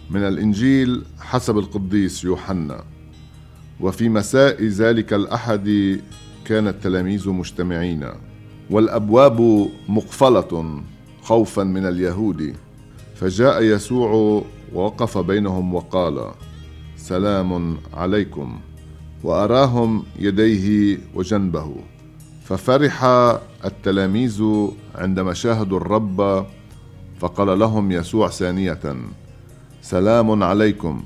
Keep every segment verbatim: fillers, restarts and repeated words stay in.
من الإنجيل حسب القديس يوحنا. وفي مساء ذلك الأحد كان التلاميذ مجتمعين والأبواب مقفلة خوفا من اليهود، فجاء يسوع ووقف بينهم وقال: سلام عليكم، وأراهم يديه وجنبه. ففرح التلاميذ عندما شاهدوا الرب، فقال لهم يسوع ثانية: سلام عليكم،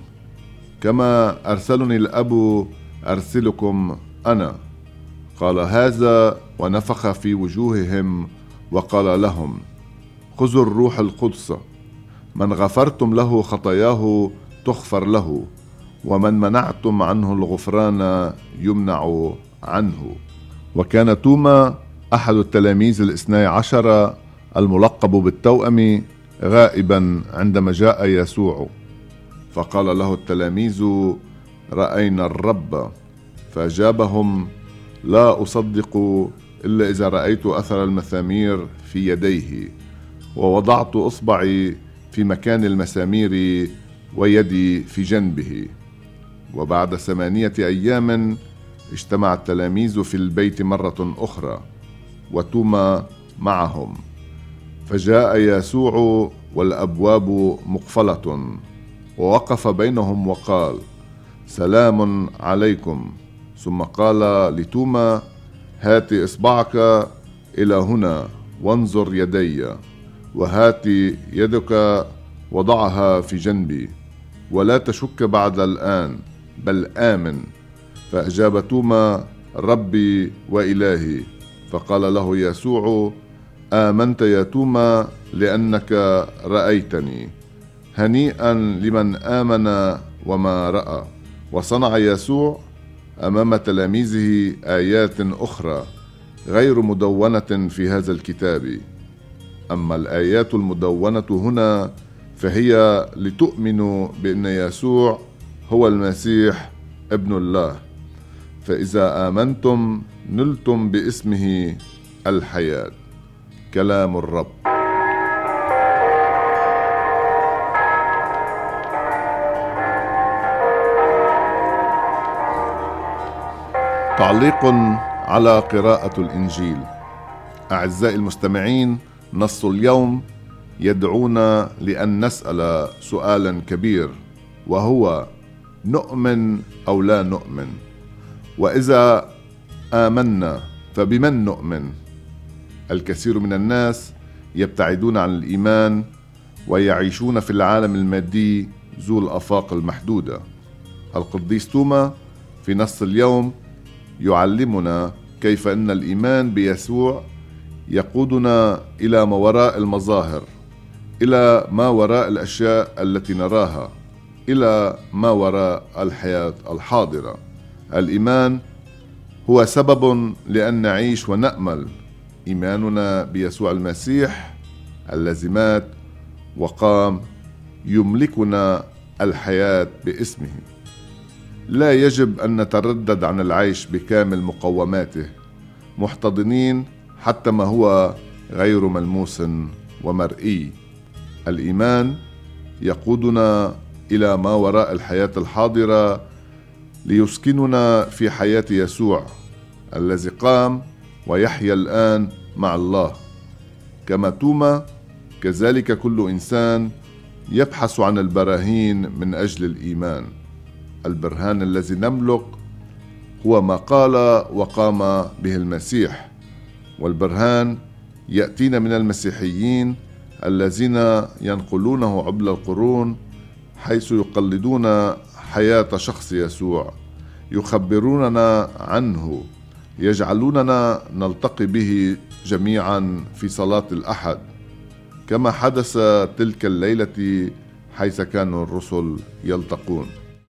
كما أرسلني الأب أرسلكم أنا. قال هذا ونفخ في وجوههم وقال لهم: خذوا الروح القدس، من غفرتم له خطاياه تغفر له، ومن منعتم عنه الغفران يمنع عنه. وكان توما أحد التلاميذ الاثني عشر الملقب بالتوأم غائبا عندما جاء يسوع، فقال له التلاميذ: رأينا الرب. فأجابهم: لا أصدق إلا إذا رأيت أثر المسامير في يديه، ووضعت إصبعي في مكان المسامير ويدي في جنبه. وبعد ثمانية أيام اجتمع التلاميذ في البيت مرة أخرى، وتوما معهم. فجاء يسوع والأبواب مقفلة، ووقف بينهم وقال: سلام عليكم. ثم قال لتوما: هات إصبعك إلى هنا وانظر يدي، وهات يدك وضعها في جنبي، ولا تشك بعد الآن، بل آمن. فأجاب توما: ربي وإلهي. فقال له يسوع: آمنت يا توما لأنك رأيتني، هنيئا لمن آمن وما رأى. وصنع يسوع أمام تلاميذه آيات أخرى غير مدونة في هذا الكتاب. أما الآيات المدونة هنا فهي لتؤمنوا بأن يسوع هو المسيح ابن الله، فإذا آمنتم نلتم باسمه الحياة. كلام الرب. تعليق على قراءة الإنجيل. أعزائي المستمعين، نص اليوم يدعونا لأن نسأل سؤالا كبير، وهو: نؤمن أو لا نؤمن؟ وإذا آمنا فبمن نؤمن؟ الكثير من الناس يبتعدون عن الإيمان ويعيشون في العالم المادي ذو الآفاق المحدودة. القديس توما في نص اليوم يعلمنا كيف أن الإيمان بيسوع يقودنا إلى ما وراء المظاهر، إلى ما وراء الأشياء التي نراها، إلى ما وراء الحياة الحاضرة. الإيمان هو سبب لأن نعيش ونأمل. إيماننا بيسوع المسيح الذي مات وقام يملكنا الحياة باسمه. لا يجب أن نتردد عن العيش بكامل مقوماته، محتضنين حتى ما هو غير ملموس ومرئي. الإيمان يقودنا إلى ما وراء الحياة الحاضرة ليسكننا في حياة يسوع الذي قام ويحيا الآن مع الله. كما توما، كذلك كل إنسان يبحث عن البراهين من أجل الإيمان. البرهان الذي نملك هو ما قال وقام به المسيح، والبرهان يأتينا من المسيحيين الذين ينقلونه عبر القرون، حيث يقلدون حياة شخص يسوع، يخبروننا عنه، يجعلوننا نلتقي به جميعا في صلاة الأحد، كما حدث تلك الليلة حيث كانوا الرسل يلتقون.